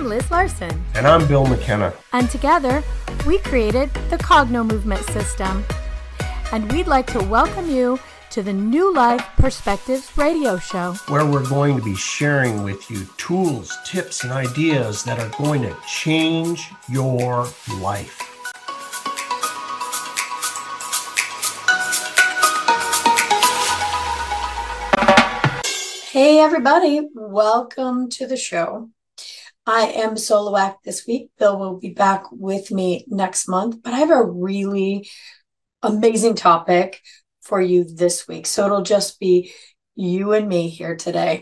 Liz Larson. And I'm Bill McKenna. And together, we created the Cogno Movement System. And we'd like to welcome you to the New Life Perspectives radio show, where we're going to be sharing with you tools, tips, and ideas that are going to change your life. Hey everybody, welcome to the show. I am solo act this week. Bill will be back with me next month, but I have a really amazing topic for you this week. So it'll just be you and me here today.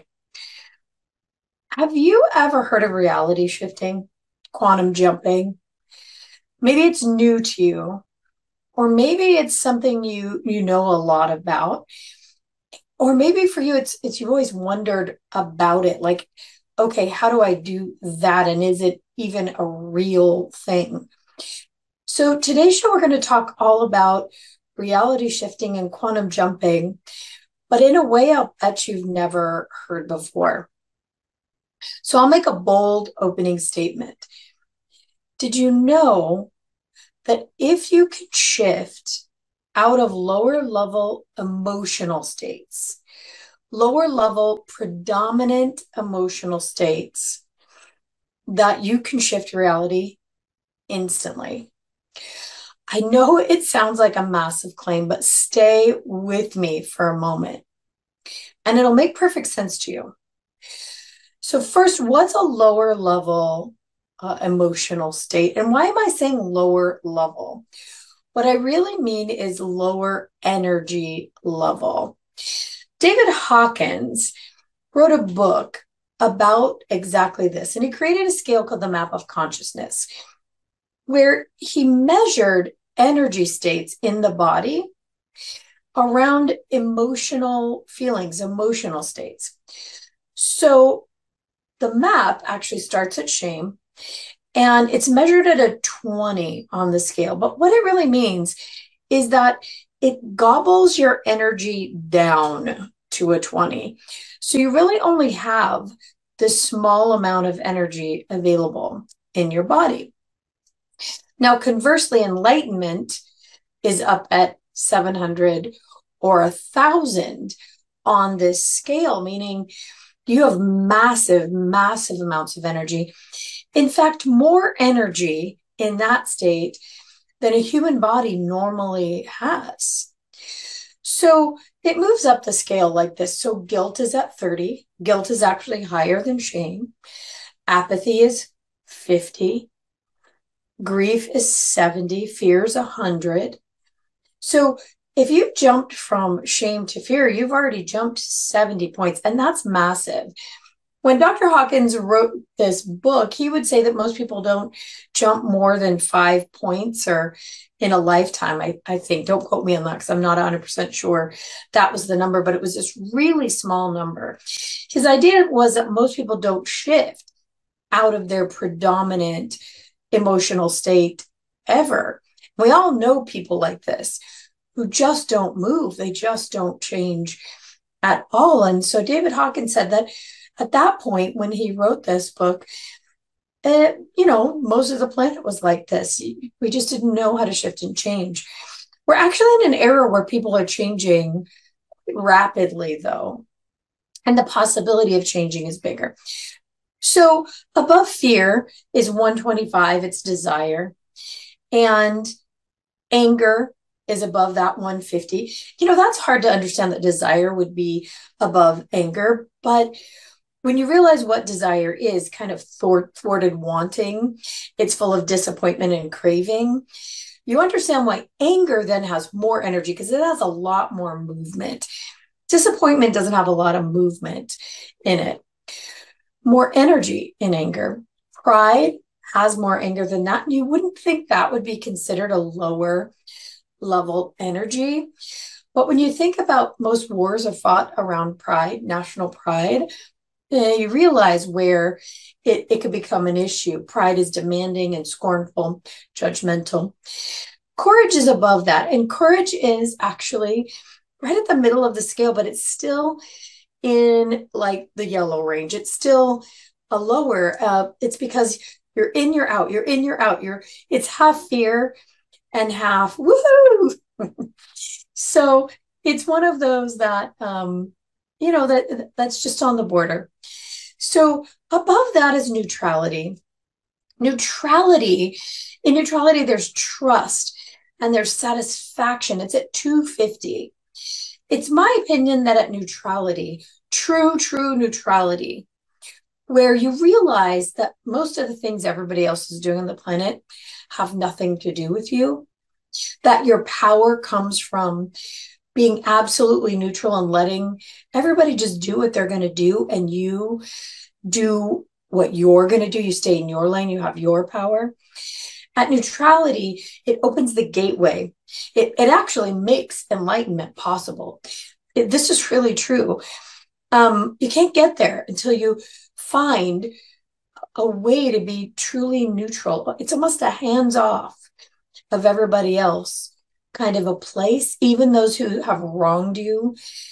Have you ever heard of reality shifting, quantum jumping? Maybe it's new to you, or maybe it's something you know a lot about. Or maybe for you, it's you've always wondered about it. Like, okay, how do I do that? And is it even a real thing? So today's show, we're going to talk all about reality shifting and quantum jumping, but in a way I'll bet you've never heard before. So I'll make a bold opening statement. Did you know that if you can shift out of lower level emotional states, lower level predominant emotional states, that you can shift reality instantly? I know it sounds like a massive claim, but stay with me for a moment and it'll make perfect sense to you. So first, what's a lower level emotional state? And why am I saying lower level? What I really mean is lower energy level. David Hawkins wrote a book about exactly this, and he created a scale called the Map of Consciousness, where he measured energy states in the body around emotional feelings, emotional states. So the map actually starts at shame, and it's measured at a 20 on the scale. But what it really means is that it gobbles your energy down to a 20. So you really only have this small amount of energy available in your body. Now, conversely, enlightenment is up at 700 or 1,000 on this scale, meaning you have massive, massive amounts of energy. In fact, more energy in that state than a human body normally has. So it moves up the scale like this. So guilt is at 30. Guilt is actually higher than shame. Apathy is 50. Grief is 70. Fear is 100. So if you jumped from shame to fear, you've already jumped 70 points, and that's massive. When Dr. Hawkins wrote this book, he would say that most people don't jump more than 5 points or in a lifetime, I think. Don't quote me on that because I'm not 100% sure that was the number, but it was this really small number. His idea was that most people don't shift out of their predominant emotional state ever. We all know people like this who just don't move. They just don't change at all. And so David Hawkins said that at that point, when he wrote this book, most of the planet was like this. We just didn't know how to shift and change. We're actually in an era where people are changing rapidly, though, and the possibility of changing is bigger. So above fear is 125, it's desire, and anger is above that 150. That's hard to understand that desire would be above anger, but when you realize what desire is, kind of thwarted wanting, it's full of disappointment and craving, you understand why anger then has more energy because it has a lot more movement. Disappointment doesn't have a lot of movement in it. More energy in anger. Pride has more anger than that. And you wouldn't think that would be considered a lower level energy. But when you think about most wars are fought around pride, national pride, you realize where it could become an issue. Pride is demanding and scornful, judgmental. Courage is above that. And courage is actually right at the middle of the scale, but it's still in like the yellow range. It's still a lower, it's because you're in, you're out, you're in, you're out. It's half fear and half woohoo. So it's one of those that that's just on the border. So above that is neutrality. Neutrality, in neutrality, there's trust and there's satisfaction. It's at 250. It's my opinion that at neutrality, true neutrality, where you realize that most of the things everybody else is doing on the planet have nothing to do with you, that your power comes from being absolutely neutral and letting everybody just do what they're going to do, and you do what you're going to do. You stay in your lane, you have your power. At neutrality, it opens the gateway. It actually makes enlightenment possible. This is really true. You can't get there until you find a way to be truly neutral. It's almost a hands off of everybody else kind of a place, even those who have wronged you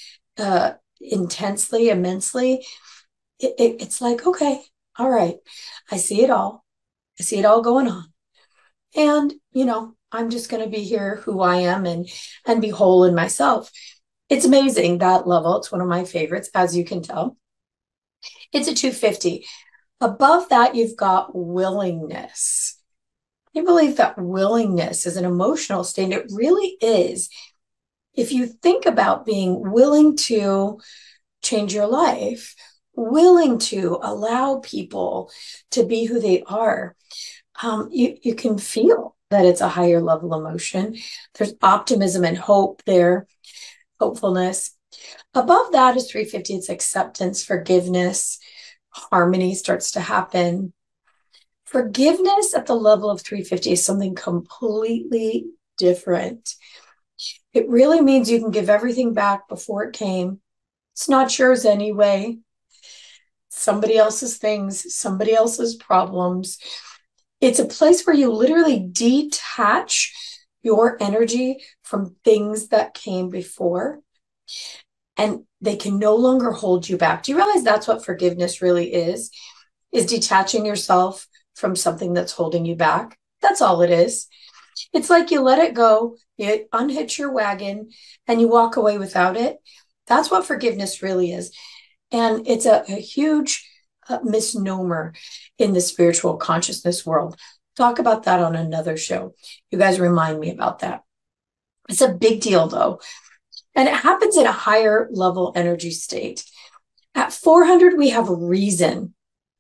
intensely, immensely. It's like, okay, all right, I see it all. I see it all going on. And, I'm just going to be here who I am and be whole in myself. It's amazing, that level. It's one of my favorites, as you can tell. It's a 250. Above that, you've got willingness. I believe that willingness is an emotional state. It really is. If you think about being willing to change your life, willing to allow people to be who they are, you can feel that it's a higher level emotion. There's optimism and hope there, hopefulness. Above that is 350. It's acceptance, forgiveness, harmony starts to happen. Forgiveness at the level of 350 is something completely different. It really means you can give everything back before it came. It's not yours anyway. Somebody else's things, somebody else's problems. It's a place where you literally detach your energy from things that came before, and they can no longer hold you back. Do you realize that's what forgiveness really is detaching yourself from something that's holding you back? That's all it is. It's like you let it go, you unhitch your wagon, and you walk away without it. That's what forgiveness really is. And it's a huge misnomer in the spiritual consciousness world. Talk about that on another show. You guys remind me about that. It's a big deal, though. And it happens in a higher level energy state. At 400, we have reason.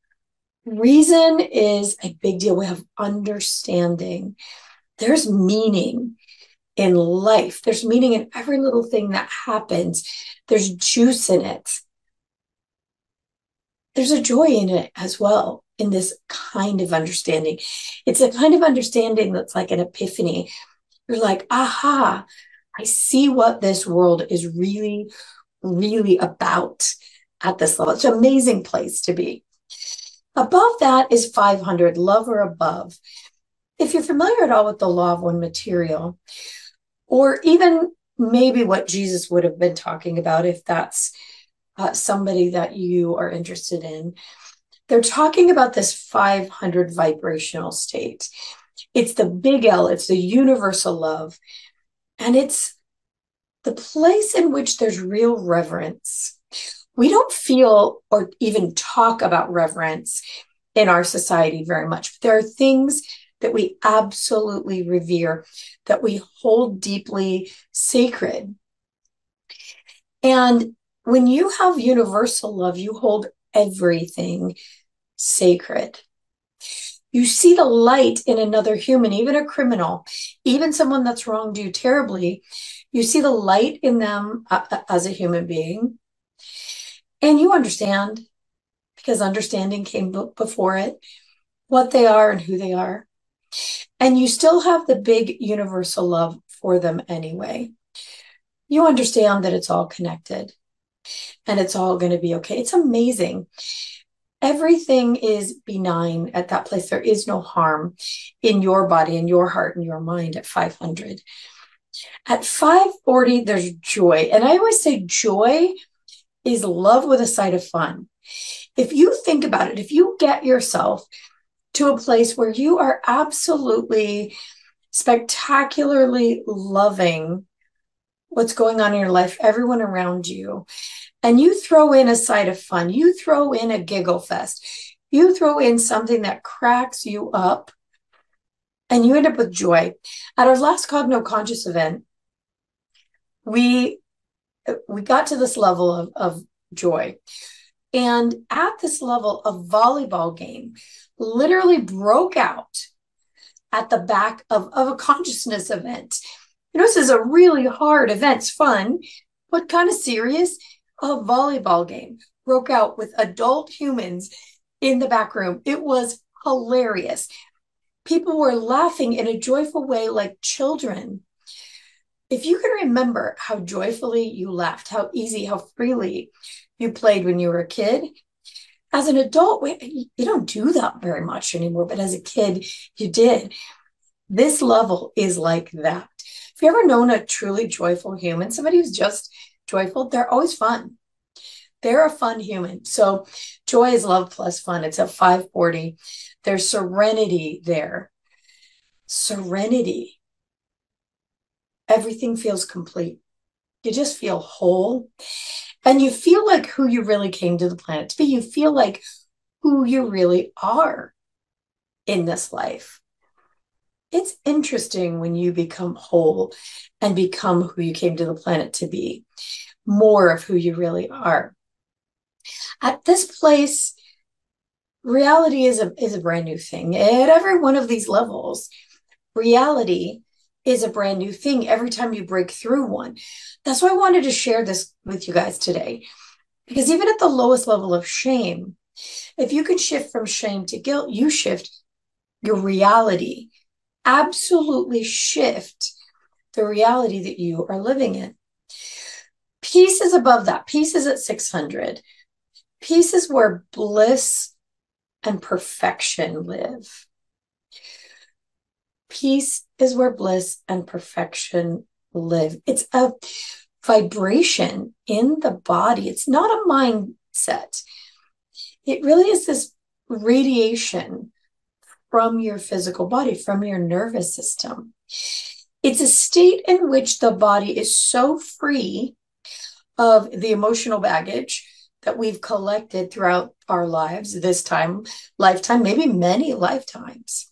Reason is a big deal. We have understanding. There's meaning in life. There's meaning in every little thing that happens. There's juice in it. There's a joy in it as well, in this kind of understanding. It's a kind of understanding that's like an epiphany. You're like, aha, I see what this world is really, really about at this level. It's an amazing place to be. Above that is 500, love or above. If you're familiar at all with the law of one material, or even maybe what Jesus would have been talking about, if that's somebody that you are interested in, they're talking about this 500 vibrational state. It's the big L, it's the universal love. And it's the place in which there's real reverence. We don't feel or even talk about reverence in our society very much. There are things that we absolutely revere, that we hold deeply sacred. And when you have universal love, you hold everything sacred. You see the light in another human, even a criminal, even someone that's wronged you terribly. You see the light in them as a human being. And you understand, because understanding came before it, what they are and who they are. And you still have the big universal love for them anyway. You understand that it's all connected and it's all going to be okay. It's amazing. Everything is benign at that place. There is no harm in your body, in your heart, and your mind at 500. At 540, there's joy. And I always say joy is love with a side of fun. If you think about it, if you get yourself to a place where you are absolutely spectacularly loving what's going on in your life, everyone around you, and you throw in a side of fun, you throw in a giggle fest, you throw in something that cracks you up, and you end up with joy. At our last Cogno Conscious event, we got to this level of joy. And at this level, a volleyball game literally broke out at the back of a consciousness event. This is a really hard event. It's fun, but kind of serious. A volleyball game broke out with adult humans in the back room. It was hilarious. People were laughing in a joyful way like children. If you can remember how joyfully you laughed, how easy, how freely you played when you were a kid, as an adult, you don't do that very much anymore, but as a kid, you did. This level is like that. Have you ever known a truly joyful human, somebody who's just joyful? They're always fun. They're a fun human. So joy is love plus fun. It's at 540. There's serenity there. Serenity. Everything feels complete. You just feel whole. And you feel like who you really came to the planet to be. You feel like who you really are in this life. It's interesting when you become whole and become who you came to the planet to be, more of who you really are. At this place, reality is a brand new thing. At every one of these levels, reality is a brand new thing every time you break through one. That's why I wanted to share this with you guys today. Because even at the lowest level of shame, if you can shift from shame to guilt, you shift your reality. Absolutely shift the reality that you are living in. Peace is above that. Peace is at 600. Peace is where bliss and perfection live. Peace is where bliss and perfection live. It's a vibration in the body. It's not a mindset. It really is this radiation from your physical body, from your nervous system. It's a state in which the body is so free of the emotional baggage that we've collected throughout our lives, lifetime, maybe many lifetimes,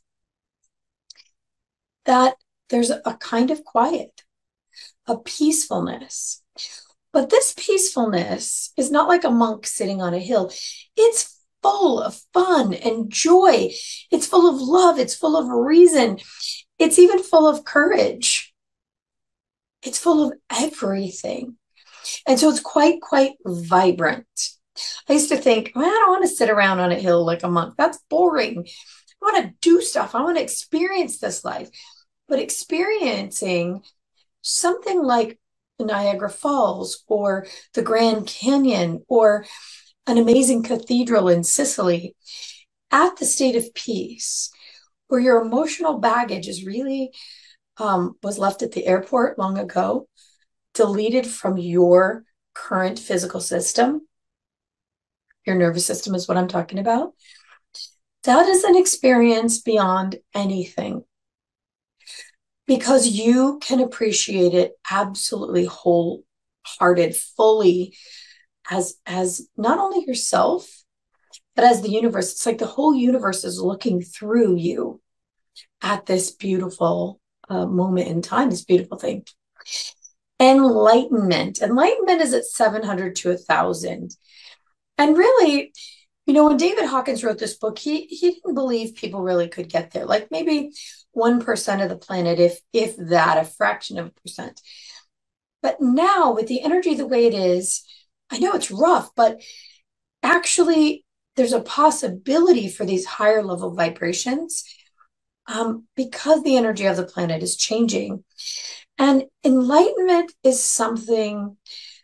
that there's a kind of quiet, a peacefulness. But this peacefulness is not like a monk sitting on a hill. It's full of fun and joy. It's full of love. It's full of reason. It's even full of courage. It's full of everything. And so it's quite vibrant. I used to think, I don't want to sit around on a hill like a monk. That's boring. I want to do stuff. I want to experience this life. But experiencing something like Niagara Falls or the Grand Canyon or an amazing cathedral in Sicily at the state of peace, where your emotional baggage is really was left at the airport long ago, deleted from your current physical system. Your nervous system is what I'm talking about. That is an experience beyond anything, because you can appreciate it absolutely wholehearted, fully, as not only yourself, but as the universe. It's like the whole universe is looking through you at this beautiful moment in time, this beautiful thing. Enlightenment is at 700 to 1,000. And really, when David Hawkins wrote this book, he didn't believe people really could get there. Like maybe 1% of the planet, if that, a fraction of a percent. But now with the energy the way it is, I know it's rough, but actually there's a possibility for these higher level vibrations because the energy of the planet is changing. And enlightenment is something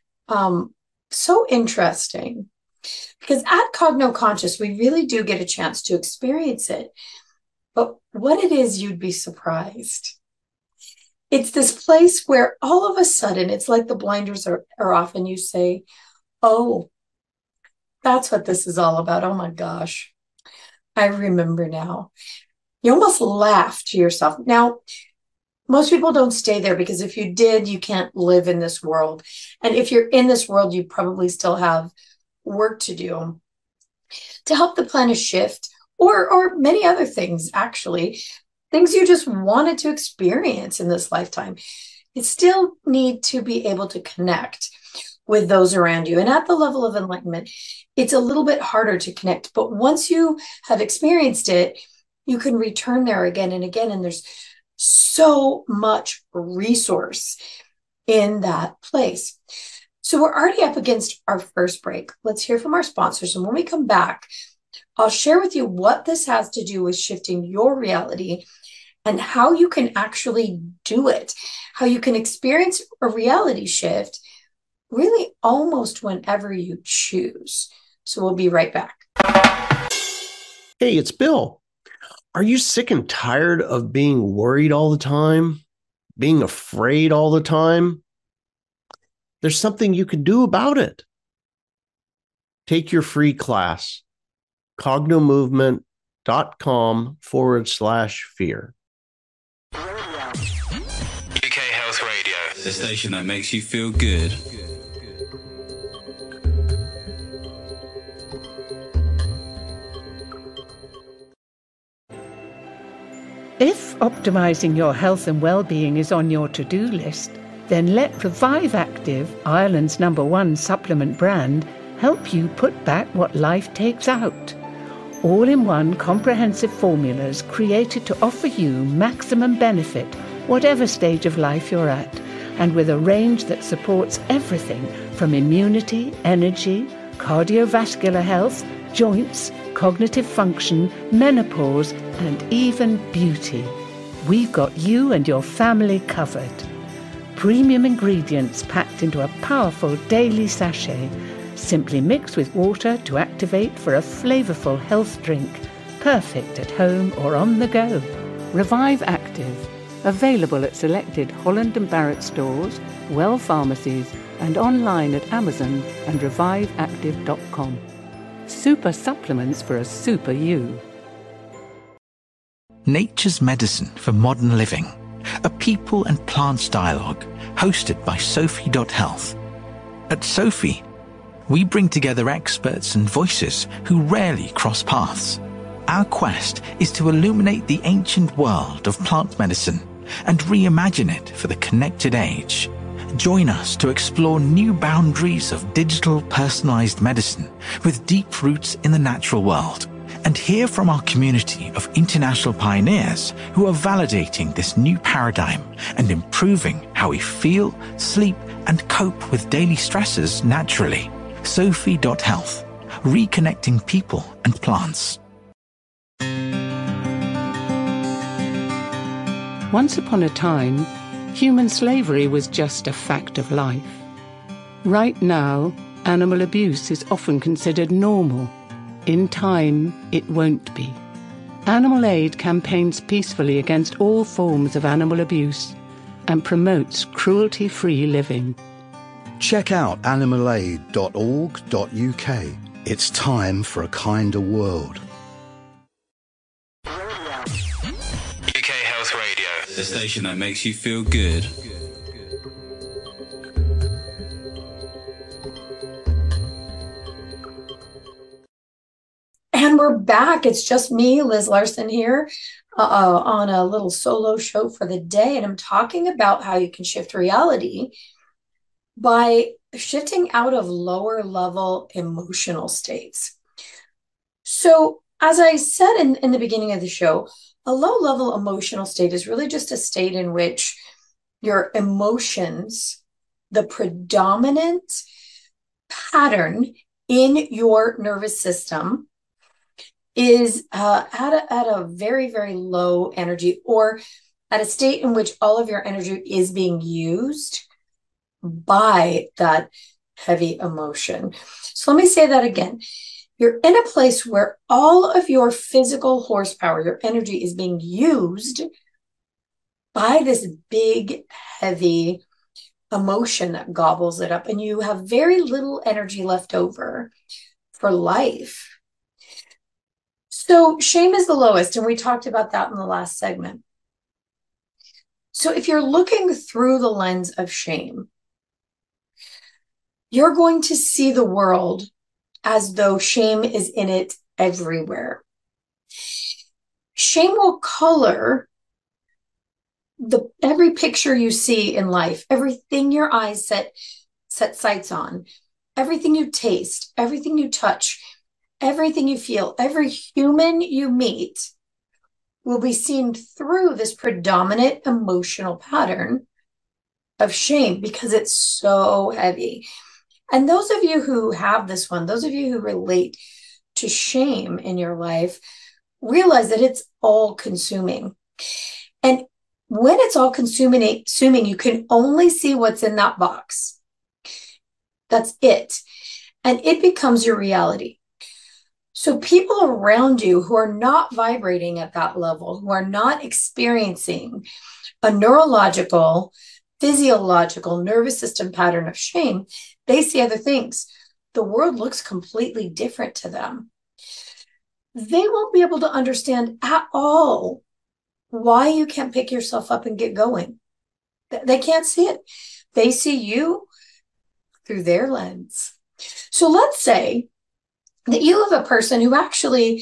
so interesting, because at Cogno Conscious, we really do get a chance to experience it. But what it is, you'd be surprised. It's this place where all of a sudden, it's like the blinders are off and you say, oh, That's what this is all about. Oh my gosh. I remember now. You almost laugh to yourself. Now, most people don't stay there because if you did, you can't live in this world. And if you're in this world, you probably still have work to do to help the planet shift or many other things, actually, things you just wanted to experience in this lifetime. You still need to be able to connect with those around you. And at the level of enlightenment, it's a little bit harder to connect. But once you have experienced it, you can return there again and again. And there's so much resource in that place. So we're already up against our first break. Let's hear from our sponsors. And when we come back, I'll share with you what this has to do with shifting your reality and how you can actually do it, how you can experience a reality shift really almost whenever you choose. So we'll be right back. Hey, it's Bill. Are you sick and tired of being worried all the time? Being afraid all the time? There's something you can do about it. Take your free class, cognomovement.com/fear. UK Health Radio, the station that makes you feel good. If optimizing your health and well-being is on your to-do list, then let Revive Active, Ireland's #1 supplement brand, help you put back what life takes out. All-in-one comprehensive formulas created to offer you maximum benefit, whatever stage of life you're at, and with a range that supports everything from immunity, energy, cardiovascular health, joints, cognitive function, menopause, and even beauty. We've got you and your family covered. Premium ingredients packed into a powerful daily sachet. Simply mix with water to activate for a flavorful health drink. Perfect at home or on the go. Revive Active. Available at selected Holland & Barrett stores, Well pharmacies, and online at Amazon and reviveactive.com. Super supplements for a super you. Nature's Medicine for Modern Living, a people and plants dialogue hosted by Sophie.Health. At Sophie, we bring together experts and voices who rarely cross paths. Our quest is to illuminate the ancient world of plant medicine and reimagine it for the connected age. Join us to explore new boundaries of digital personalized medicine with deep roots in the natural world, and hear from our community of international pioneers who are validating this new paradigm and improving how we feel, sleep, and cope with daily stresses naturally. Sophie.Health, reconnecting people and plants. Once upon a time, human slavery was just a fact of life. Right now, animal abuse is often considered normal. In time, it won't be. Animal Aid campaigns peacefully against all forms of animal abuse and promotes cruelty-free living. Check out animalaid.org.uk. It's time for a kinder world. UK Health Radio, the station that makes you feel good. And we're back. It's just me, Liz Larson, here on a little solo show for the day. And I'm talking about how you can shift reality by shifting out of lower level emotional states. So, as I said in the beginning of the show, a low level emotional state is really just a state in which your emotions, the predominant pattern in your nervous system, is at a very, very low energy, or at a state in which all of your energy is being used by that heavy emotion. So let me say that again. You're in a place where all of your physical horsepower, your energy, is being used by this big, heavy emotion that gobbles it up, and you have very little energy left over for life. So shame is the lowest, and we talked about that in the last segment. So if you're looking through the lens of shame, you're going to see the world as though shame is in it everywhere. Shame will color every picture you see in life, everything your eyes set sights on, everything you taste, everything you touch, everything you feel, every human you meet will be seen through this predominant emotional pattern of shame because it's so heavy. And those of you who have this one, those of you who relate to shame in your life, realize that it's all consuming. And when it's all consuming, you can only see what's in that box. That's it. And it becomes your reality. So people around you who are not vibrating at that level, who are not experiencing a neurological, physiological, nervous system pattern of shame, they see other things. The world looks completely different to them. They won't be able to understand at all why you can't pick yourself up and get going. They can't see it. They see you through their lens. So let's say that you have a person who actually,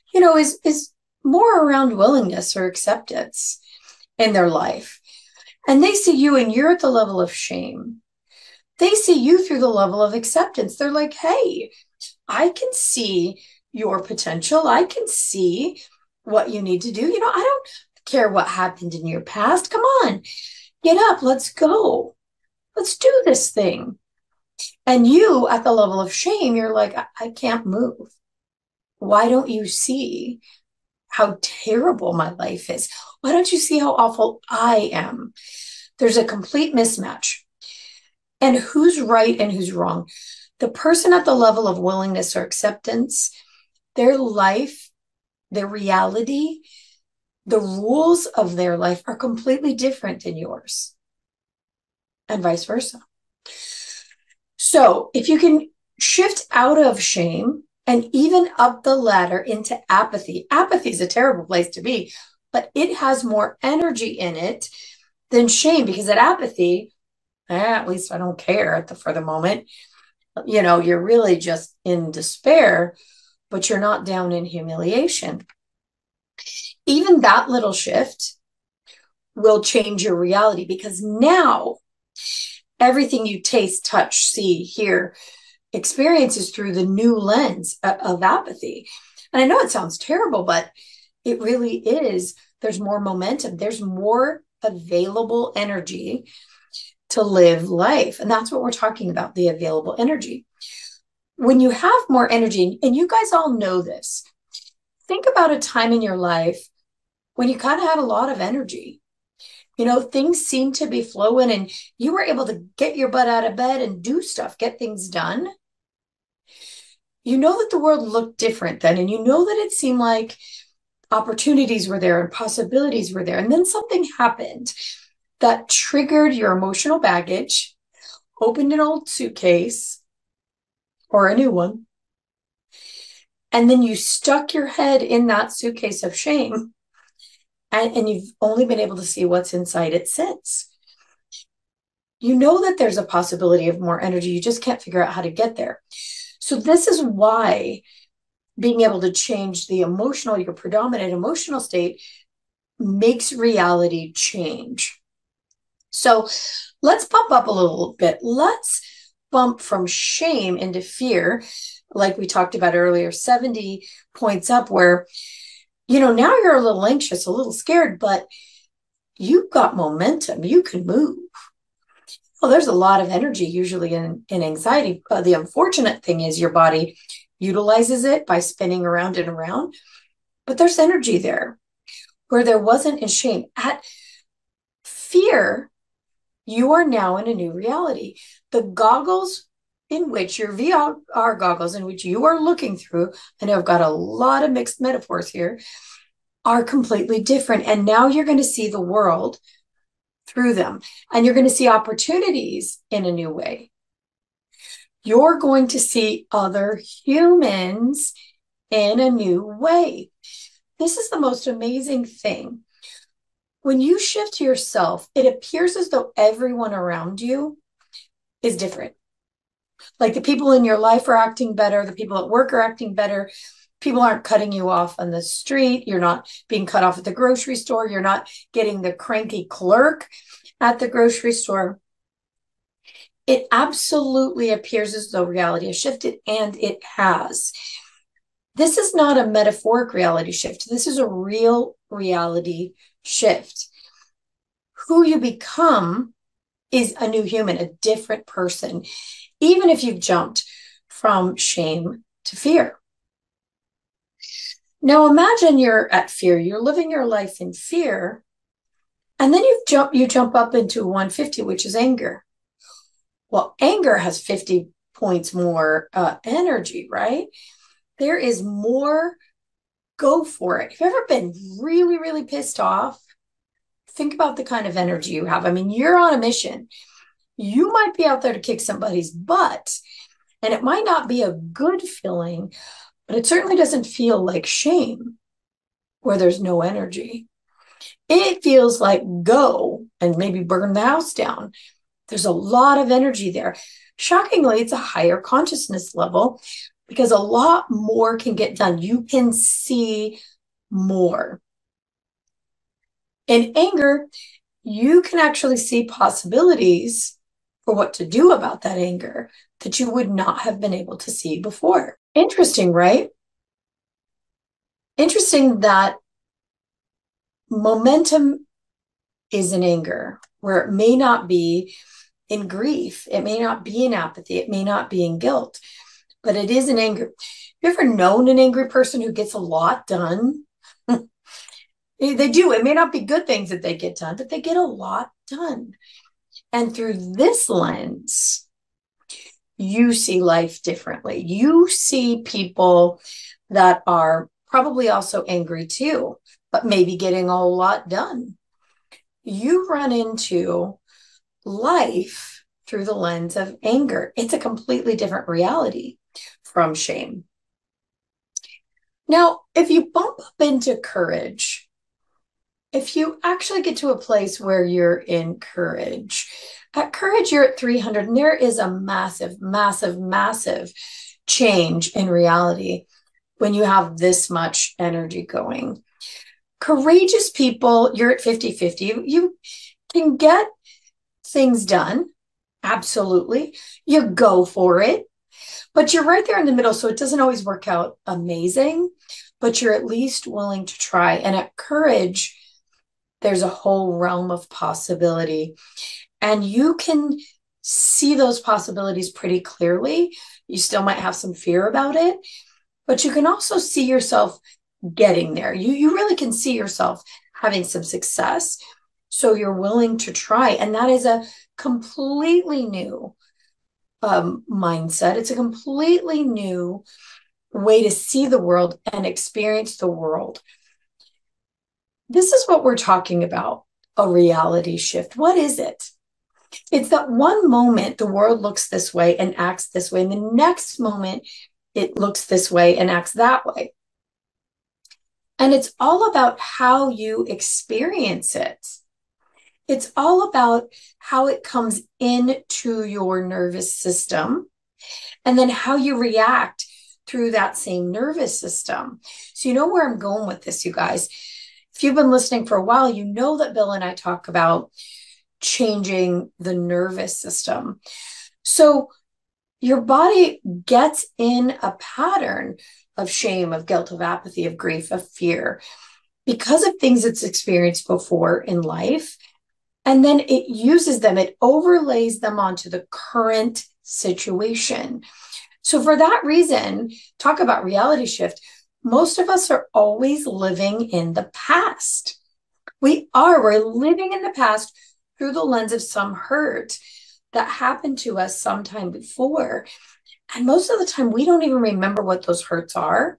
is more around willingness or acceptance in their life. And they see you and you're at the level of shame. They see you through the level of acceptance. They're like, hey, I can see your potential. I can see what you need to do. I don't care what happened in your past. Come on, get up. Let's go. Let's do this thing. And you at the level of shame, you're like, I can't move. Why don't you see how terrible my life is? Why don't you see how awful I am? There's a complete mismatch. And who's right and who's wrong? The person at the level of willingness or acceptance, their life, their reality, the rules of their life are completely different than yours, and vice versa. So if you can shift out of shame and even up the ladder into apathy. Apathy is a terrible place to be, but it has more energy in it than shame, because at apathy, at least I don't care for the moment. You're really just in despair, but you're not down in humiliation. Even that little shift will change your reality, because now everything you taste, touch, see, hear, experiences through the new lens of apathy. And I know it sounds terrible, but it really is. There's more momentum. There's more available energy to live life. And that's what we're talking about, the available energy. When you have more energy, and you guys all know this, think about a time in your life when you kind of had a lot of energy. Things seem to be flowing and you were able to get your butt out of bed and do stuff, get things done. That the world looked different then, and that it seemed like opportunities were there and possibilities were there. And then something happened that triggered your emotional baggage, opened an old suitcase or a new one, and then you stuck your head in that suitcase of shame. And you've only been able to see what's inside it since. That there's a possibility of more energy. You just can't figure out how to get there. So this is why being able to change your predominant emotional state makes reality change. So let's bump up a little bit. Let's bump from shame into fear, like we talked about earlier, 70 points up, where now you're a little anxious, a little scared, but you've got momentum. You can move. Well, there's a lot of energy usually in anxiety. The unfortunate thing is your body utilizes it by spinning around and around, but there's energy there where there wasn't in shame. At fear, you are now in a new reality. The goggles in which your VR goggles in which you are looking through, I know I've got a lot of mixed metaphors here, are completely different. And now you're going to see the world through them, and you're going to see opportunities in a new way. You're going to see other humans in a new way. This is the most amazing thing. When you shift yourself, it appears as though everyone around you is different. Like the people in your life are acting better, the people at work are acting better. People aren't cutting you off on the street. You're not being cut off at the grocery store. You're not getting the cranky clerk at the grocery store. It absolutely appears as though reality has shifted, and it has. This is not a metaphoric reality shift. This is a real reality shift. Who you become is a new human, a different person, even if you've jumped from shame to fear. Now imagine you're at fear, you're living your life in fear, and then you jump up into 150, which is anger. Well, anger has 50 points more energy, right? There is more, go for it. Have you ever been really, really pissed off? Think about the kind of energy you have. I mean, you're on a mission. You might be out there to kick somebody's butt, and it might not be a good feeling, but it certainly doesn't feel like shame where there's no energy. It feels like go and maybe burn the house down. There's a lot of energy there. Shockingly, it's a higher consciousness level because a lot more can get done. You can see more. In anger, you can actually see possibilities for what to do about that anger that you would not have been able to see before. Interesting, right? Interesting that momentum is in anger, where it may not be in grief. It may not be in apathy. It may not be in guilt, but it is in anger. Have you ever known an angry person who gets a lot done? They do. It may not be good things that they get done, but they get a lot done. And through this lens, you see life differently. You see people that are probably also angry too, but maybe getting a lot done. You run into life through the lens of anger. It's a completely different reality from shame. Now, if you bump up into courage, if you actually get to a place where you're in courage, at courage, you're at 300, and there is a massive, massive, massive change in reality when you have this much energy going. Courageous people, you're at 50-50. You can get things done. Absolutely. You go for it. But you're right there in the middle, so it doesn't always work out amazing, but you're at least willing to try. And at courage, there's a whole realm of possibility. And you can see those possibilities pretty clearly. You still might have some fear about it, but you can also see yourself getting there. You really can see yourself having some success. So you're willing to try. And that is a completely new mindset. It's a completely new way to see the world and experience the world. This is what we're talking about, a reality shift. What is it? It's that one moment the world looks this way and acts this way, and the next moment it looks this way and acts that way. And it's all about how you experience it. It's all about how it comes into your nervous system and then how you react through that same nervous system. So you know where I'm going with this, you guys. If you've been listening for a while, you know that Bill and I talk about changing the nervous system. So your body gets in a pattern of shame, of guilt, of apathy, of grief, of fear, because of things it's experienced before in life. And then it uses them, it overlays them onto the current situation. So for that reason, talk about reality shift. Most of us are always living in the past. We're living in the past through the lens of some hurt that happened to us sometime before. And most of the time, we don't even remember what those hurts are,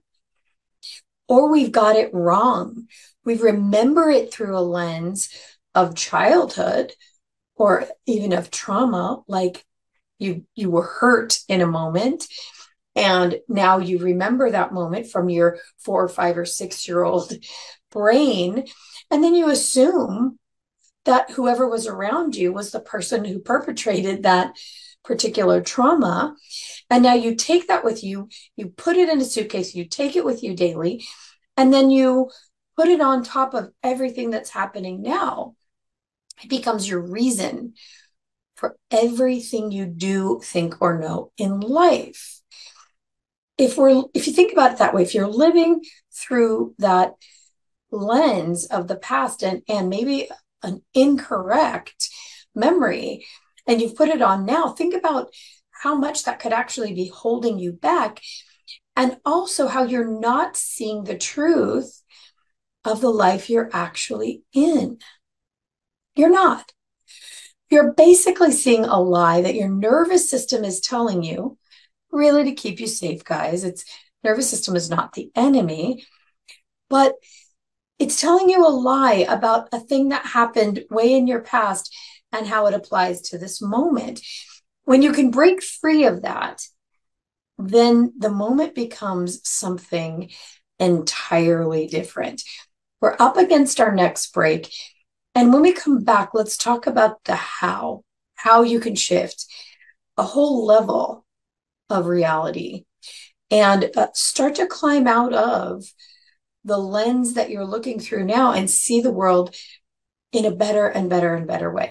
or we've got it wrong. We remember it through a lens of childhood or even of trauma, like You were hurt in a moment, and now you remember that moment from your 4 or 5 or 6-year-old brain, and then you assume that whoever was around you was the person who perpetrated that particular trauma. And now you take that with you, you put it in a suitcase, you take it with you daily, and then you put it on top of everything that's happening now. It becomes your reason for everything you do, think, or know in life. If you think about it that way, if you're living through that lens of the past and maybe an incorrect memory, and you've put it on now, think about how much that could actually be holding you back, and also how you're not seeing the truth of the life you're actually in. You're not. You're basically seeing a lie that your nervous system is telling you, really to keep you safe, guys. Its nervous system is not the enemy, but it's telling you a lie about a thing that happened way in your past and how it applies to this moment. When you can break free of that, then the moment becomes something entirely different. We're up against our next break. And when we come back, let's talk about the how you can shift a whole level of reality and start to climb out of the lens that you're looking through now and see the world in a better and better and better way.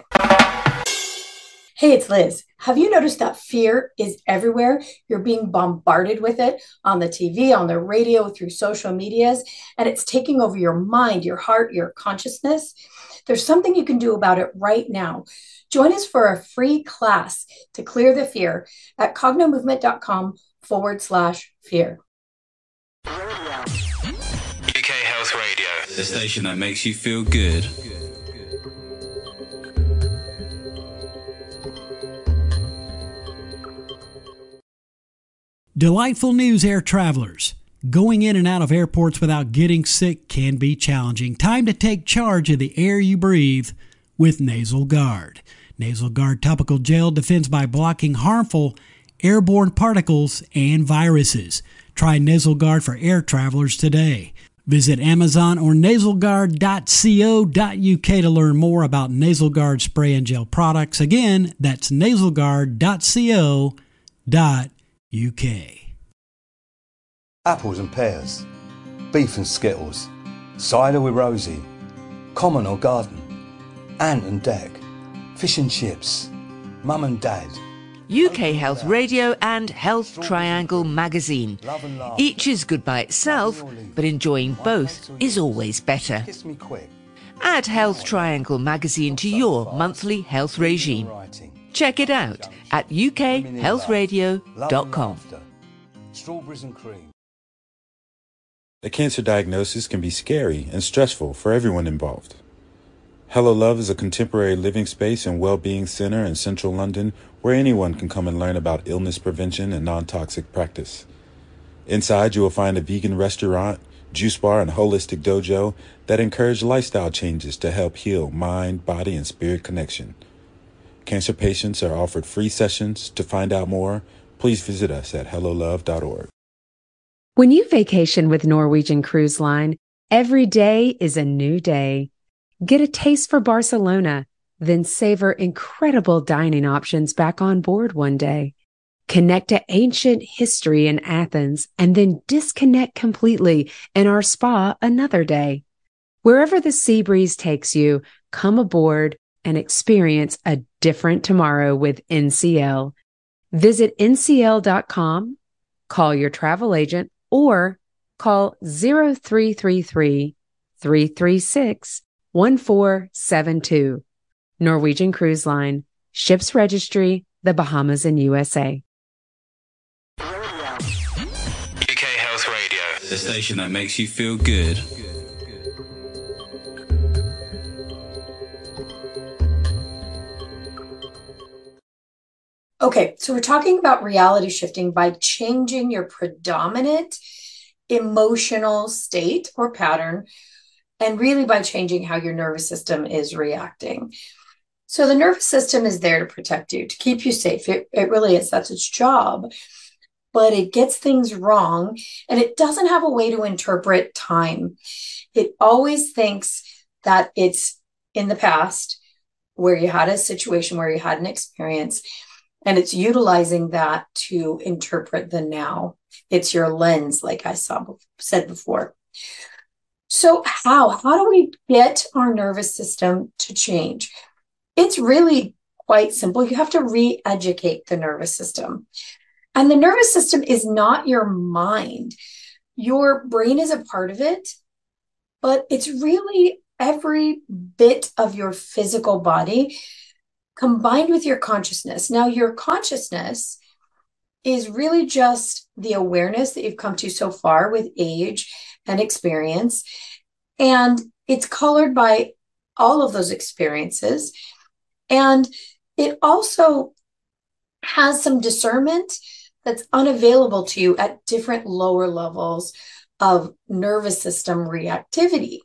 Hey, it's Liz. Have you noticed that fear is everywhere? You're being bombarded with it on the TV, on the radio, through social medias, and it's taking over your mind, your heart, your consciousness. There's something you can do about it right now. Join us for a free class to clear the fear at cognomovement.com/fear. UK Health Radio, the station that makes you feel good. Delightful news, air travelers. Going in and out of airports without getting sick can be challenging. Time to take charge of the air you breathe with Nasal Guard. Nasal Guard topical gel defends by blocking harmful airborne particles and viruses. Try Nasal Guard for air travelers today. Visit Amazon or nasalguard.co.uk to learn more about Nasal Guard spray and gel products. Again, that's nasalguard.co.uk. Apples and pears, beef and skittles, cider with Rosie, common or garden, ant and deck, fish and chips, mum and dad. UK Health Radio and Health Triangle magazine. Each is good by itself, but enjoying both is always better. Kiss me quick. Add Health Triangle magazine to your monthly health regime. Check it out at ukhealthradio.com. Strawberries and cream. A cancer diagnosis can be scary and stressful for everyone involved. Hello Love is a contemporary living space and well-being center in central London where anyone can come and learn about illness prevention and non-toxic practice. Inside, you will find a vegan restaurant, juice bar, and holistic dojo that encourage lifestyle changes to help heal mind, body, and spirit connection. Cancer patients are offered free sessions. To find out more, please visit us at hellolove.org. When you vacation with Norwegian Cruise Line, every day is a new day. Get a taste for Barcelona, then savor incredible dining options back on board one day. Connect to ancient history in Athens, and then disconnect completely in our spa another day. Wherever the sea breeze takes you, come aboard and experience a different tomorrow with NCL. Visit ncl.com, call your travel agent, or call 0333-336-1472. Norwegian Cruise Line, Ships Registry, the Bahamas and USA. UK Health Radio, the station that makes you feel good. Okay, so we're talking about reality shifting by changing your predominant emotional state or pattern, and really by changing how your nervous system is reacting. So the nervous system is there to protect you, to keep you safe. It really is. That's its job. But it gets things wrong, and it doesn't have a way to interpret time. It always thinks that it's in the past where you had a situation, where you had an experience, and it's utilizing that to interpret the now. It's your lens, like I said before. So how do we get our nervous system to change? It's really quite simple. You have to re-educate the nervous system. And the nervous system is not your mind. Your brain is a part of it, but it's really every bit of your physical body combined with your consciousness. Now, your consciousness is really just the awareness that you've come to so far with age and experience. And it's colored by all of those experiences. And it also has some discernment that's unavailable to you at different lower levels of nervous system reactivity.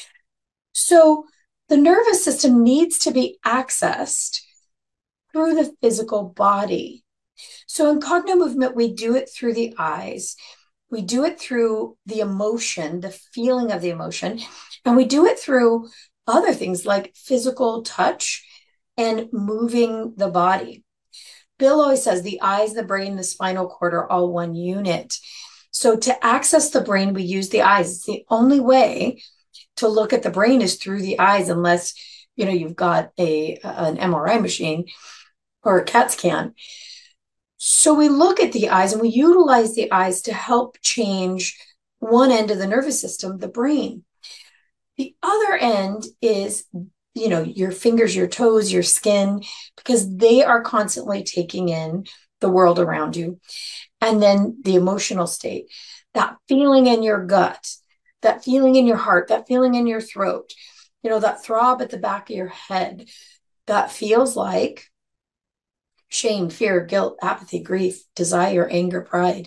So the nervous system needs to be accessed through the physical body. So in Cogno Movement, we do it through the eyes. We do it through the emotion, the feeling of the emotion, and we do it through other things like physical touch and moving the body. Bill always says the eyes, the brain, the spinal cord are all one unit. So to access the brain, we use the eyes. It's the only way to look at the brain is through the eyes, unless you've got an MRI machine or a CAT scan. So we look at the eyes and we utilize the eyes to help change one end of the nervous system, the brain. The other end is, your fingers, your toes, your skin, because they are constantly taking in the world around you. And then the emotional state, that feeling in your gut, that feeling in your heart, that feeling in your throat, that throb at the back of your head, that feels like shame, fear, guilt, apathy, grief, desire, anger, pride.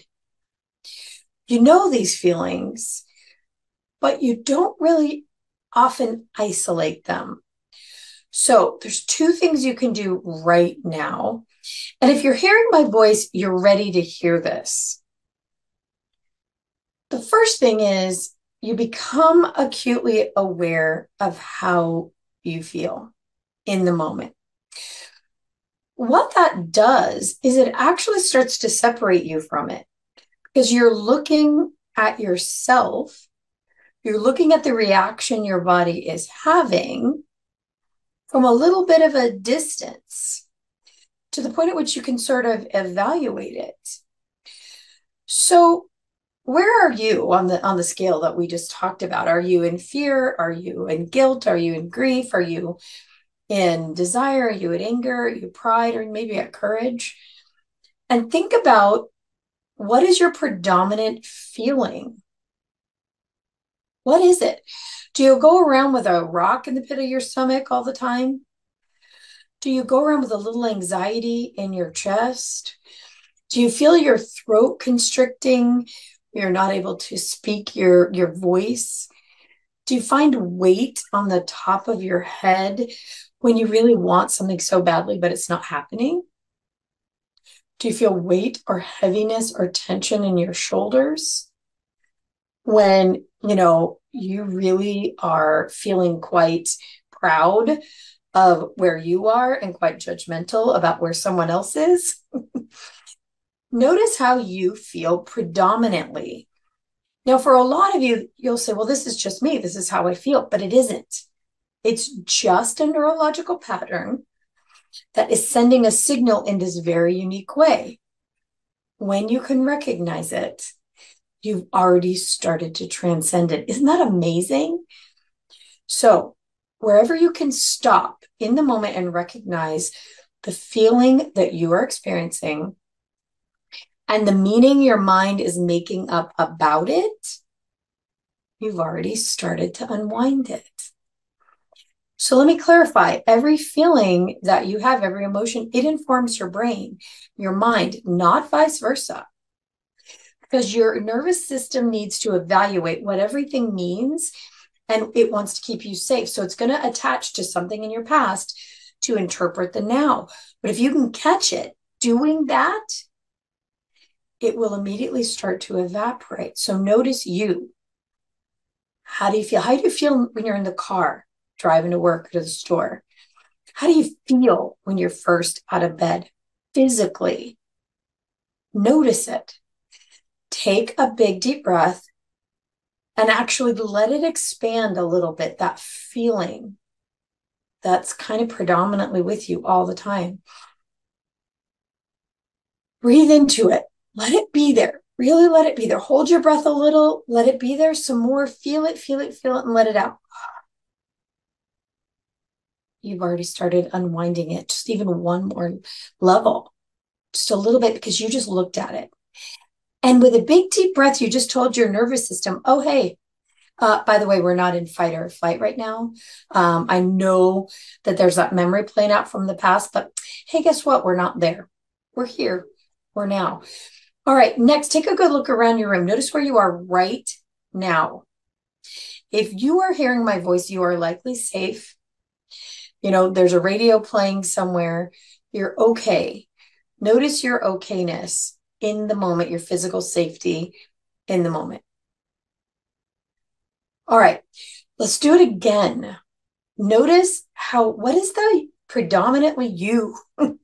You know these feelings, but you don't really often isolate them. So there's two things you can do right now. And if you're hearing my voice, you're ready to hear this. The first thing is you become acutely aware of how you feel in the moment. What that does is it actually starts to separate you from it, because you're looking at yourself, you're looking at the reaction your body is having from a little bit of a distance, to the point at which you can sort of evaluate it. So where are you on the scale that we just talked about? Are you in fear? Are you in guilt? Are you in grief? Are you in desire? Are you at anger? Are you pride? Or maybe at courage? And think about, what is your predominant feeling? What is it? Do you go around with a rock in the pit of your stomach all the time? Do you go around with a little anxiety in your chest? Do you feel your throat constricting? You're not able to speak your voice? Do you find weight on the top of your head when you really want something so badly, but it's not happening? Do you feel weight or heaviness or tension in your shoulders when, you really are feeling quite proud of where you are and quite judgmental about where someone else is? Notice how you feel predominantly. Now, for a lot of you, you'll say, well, this is just me. This is how I feel, but it isn't. It's just a neurological pattern that is sending a signal in this very unique way. When you can recognize it, you've already started to transcend it. Isn't that amazing? So wherever you can stop in the moment and recognize the feeling that you are experiencing and the meaning your mind is making up about it, you've already started to unwind it. So let me clarify. Every feeling that you have, every emotion, it informs your brain, your mind, not vice versa. Because your nervous system needs to evaluate what everything means, and it wants to keep you safe. So it's going to attach to something in your past to interpret the now. But if you can catch it doing that, it will immediately start to evaporate. So notice you. How do you feel? How do you feel when you're in the car, driving to work or to the store? How do you feel when you're first out of bed? Physically. Notice it. Take a big deep breath and actually let it expand a little bit, that feeling that's kind of predominantly with you all the time. Breathe into it. Let it be there. Really let it be there. Hold your breath a little. Let it be there some more. Feel it, feel it, feel it, and let it out. You've already started unwinding it. Just even one more level. Just a little bit, because you just looked at it. And with a big deep breath, you just told your nervous system, oh, hey, by the way, we're not in fight or flight right now. I know that there's that memory playing out from the past, but hey, guess what? We're not there. We're here. We're now. All right, next, take a good look around your room. Notice where you are right now. If you are hearing my voice, you are likely safe. You know, there's a radio playing somewhere. You're okay. Notice your okayness in the moment, your physical safety in the moment. All right, let's do it again. Notice what is the predominantly you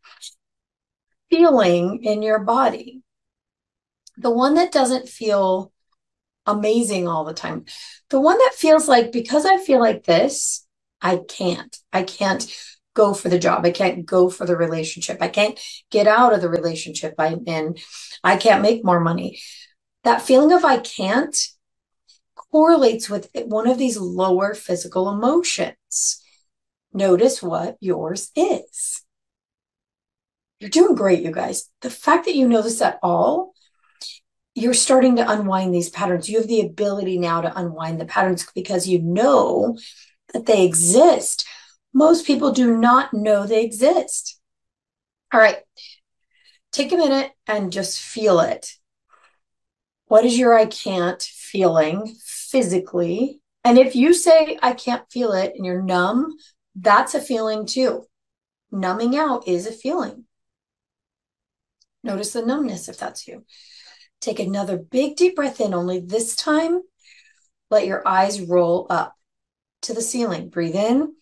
feeling in your body? The one that doesn't feel amazing all the time. The one that feels like, because I feel like this, I can't go for the job. I can't go for the relationship. I can't get out of the relationship I'm in. I can't make more money. That feeling of I can't correlates with one of these lower physical emotions. Notice what yours is. You're doing great, you guys. The fact that you know this at all, you're starting to unwind these patterns. You have the ability now to unwind the patterns because you know that they exist. Most people do not know they exist. All right. Take a minute and just feel it. What is your I can't feeling physically? And if you say I can't feel it and you're numb, that's a feeling too. Numbing out is a feeling. Notice the numbness if that's you. Take another big deep breath in, only this time, let your eyes roll up to the ceiling. Breathe in.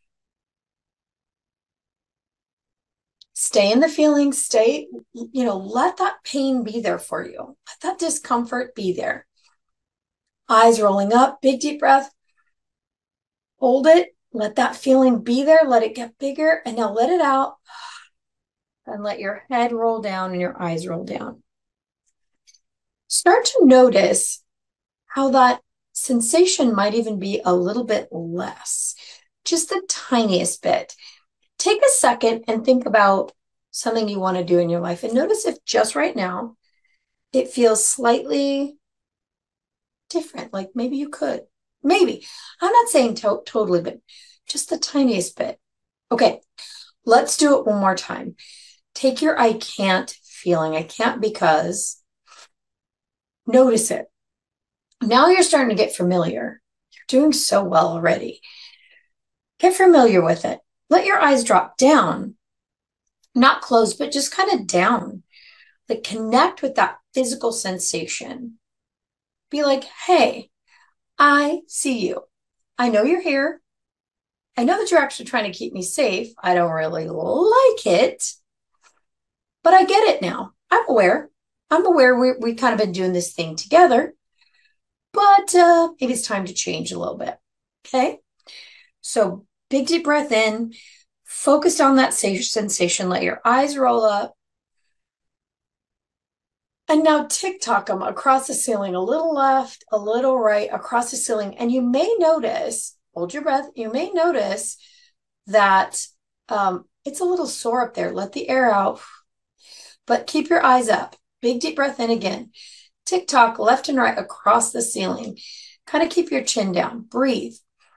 Stay in the feeling, let that pain be there for you. Let that discomfort be there. Eyes rolling up, big deep breath. Hold it, let that feeling be there, let it get bigger, and now let it out. And let your head roll down and your eyes roll down. Start to notice how that sensation might even be a little bit less, just the tiniest bit. Take a second and think about something you want to do in your life and notice if just right now it feels slightly different. Like maybe you could, maybe. I'm not saying totally, but just the tiniest bit. Okay, let's do it one more time. Take your I can't feeling. I can't because. Notice it. Now you're starting to get familiar. You're doing so well already. Get familiar with it. Let your eyes drop down. Not closed, but just kind of down. Like connect with that physical sensation. Be like, hey, I see you. I know you're here. I know that you're actually trying to keep me safe. I don't really like it, but I get it now. I'm aware. We kind of been doing this thing together, but maybe it's time to change a little bit. Okay. So big deep breath in, focused on that sensation. Let your eyes roll up. And now tick-tock them across the ceiling, a little left, a little right, across the ceiling. And you may notice, hold your breath, you may notice that it's a little sore up there. Let the air out, but keep your eyes up. Big deep breath in again. Tick-tock left and right across the ceiling. Kind of keep your chin down. Breathe.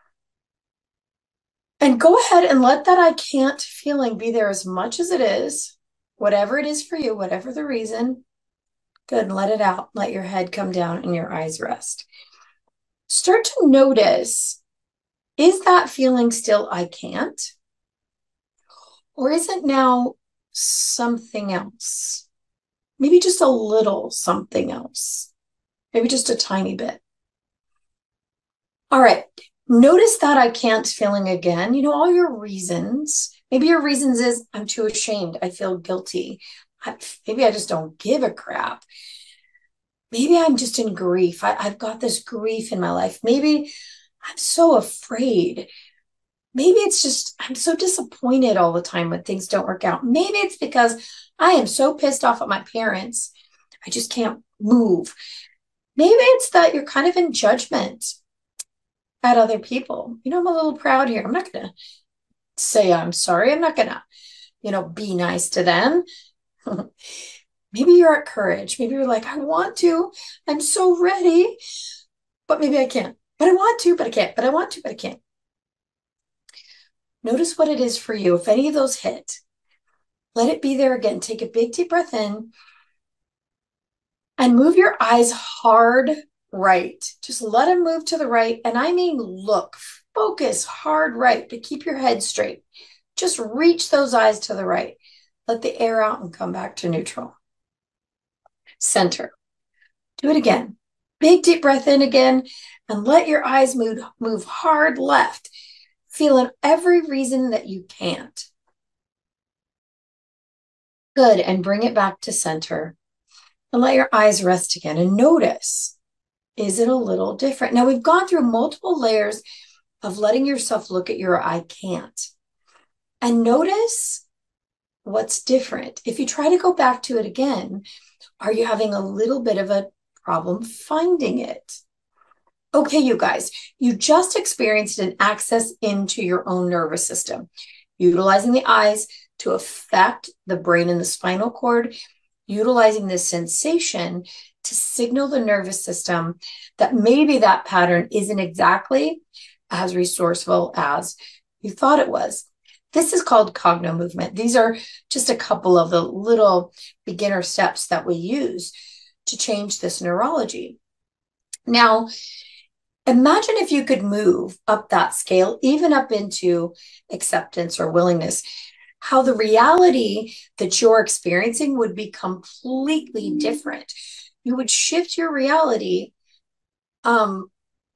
And go ahead and let that I can't feeling be there as much as it is. Whatever it is for you, whatever the reason. Good. And let it out. Let your head come down and your eyes rest. Start to notice, is that feeling still I can't? Or is it now something else? Maybe just a little something else. Maybe just a tiny bit. All right. Notice that I can't feeling again. All your reasons. Maybe your reasons is I'm too ashamed. I feel guilty. Maybe I just don't give a crap. Maybe I'm just in grief. I've got this grief in my life. Maybe I'm so afraid. Maybe it's just I'm so disappointed all the time when things don't work out. Maybe it's because I am so pissed off at my parents. I just can't move. Maybe it's that you're kind of in judgment at other people. I'm a little proud here. I'm not going to say I'm sorry. I'm not going to, be nice to them. Maybe you're at courage. Maybe you're like, I want to. I'm so ready, but maybe I can't. But I want to, but I can't. But I want to, but I can't. Notice what it is for you. If any of those hit, let it be there again. Take a big deep breath in and move your eyes hard right. Just let them move to the right. And I mean, look, focus hard right to keep your head straight. Just reach those eyes to the right. Let the air out and come back to neutral. Center. Do it again. Big deep breath in again and let your eyes move hard left, feeling every reason that you can't. Good. And bring it back to center and let your eyes rest again and notice, is it a little different? Now we've gone through multiple layers of letting yourself look at your I can't and notice what's different. If you try to go back to it again, are you having a little bit of a problem finding it? Okay, you guys, you just experienced an access into your own nervous system, utilizing the eyes to affect the brain and the spinal cord, utilizing this sensation to signal the nervous system that maybe that pattern isn't exactly as resourceful as you thought it was. This is called cogno movement. These are just a couple of the little beginner steps that we use to change this neurology. Now, imagine if you could move up that scale, even up into acceptance or willingness, how the reality that you're experiencing would be completely different. You would shift your reality, not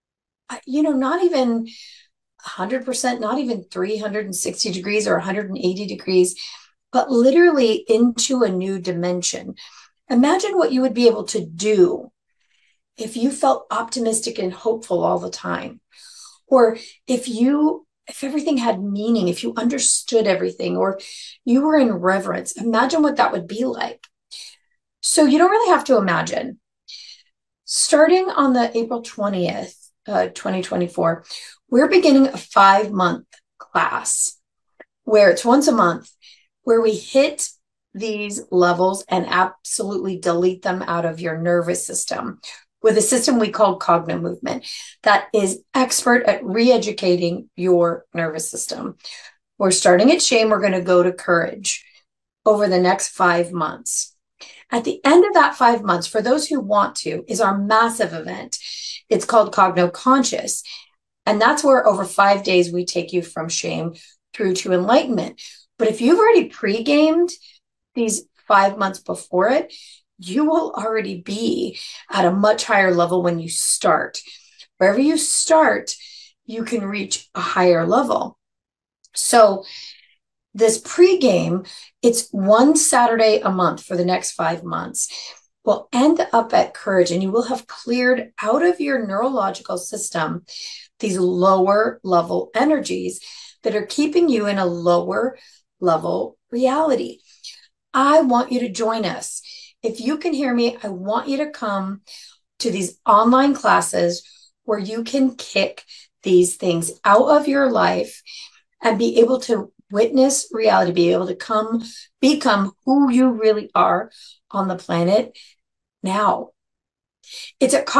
even 100%, not even 360 degrees or 180 degrees, but literally into a new dimension. Imagine what you would be able to do if you felt optimistic and hopeful all the time, or if everything had meaning, if you understood everything, or you were in reverence. Imagine what that would be like. So you don't really have to imagine. Starting on the April 20th, 2024, we're beginning a 5-month class where it's once a month, where we hit these levels and absolutely delete them out of your nervous system with a system we call cogno movement that is expert at re-educating your nervous system. We're starting at shame. We're going to go to courage over the next 5 months. At the end of that 5 months, for those who want to, is our massive event. It's called Cogno Conscious. And that's where over 5 days, we take you from shame through to enlightenment. But if you've already pre-gamed these 5 months before it, you will already be at a much higher level when you start. Wherever you start, you can reach a higher level. So this pre-game, it's one Saturday a month for the next 5 months. We'll end up at courage, and you will have cleared out of your neurological system these lower level energies that are keeping you in a lower level reality. I want you to join us. If you can hear me, I want you to come to these online classes where you can kick these things out of your life and be able to witness reality, be able to become who you really are on the planet now. It's at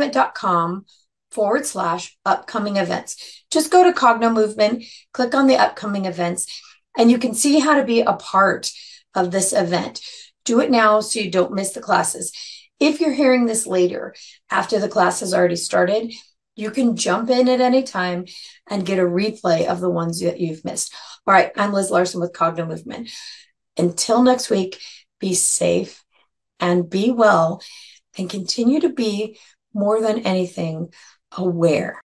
cognomovement.com/upcoming events. Just go to Cogno Movement, click on the upcoming events, and you can see how to be a part of this event. Do it now so you don't miss the classes. If you're hearing this later, after the class has already started, You can jump in at any time and get a replay of the ones that you've missed. All right, I'm Liz Larson with Cogno Movement. Until next week, be safe and be well, and continue to be, more than anything, aware.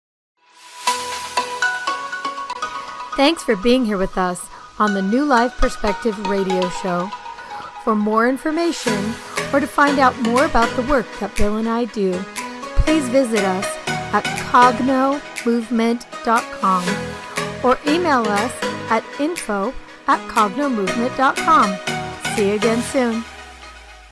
Thanks for being here with us on the New Life Perspective radio show. For more information or to find out more about the work that Bill and I do, please visit us at cognomovement.com or email us at info@cognomovement.com. See you again soon.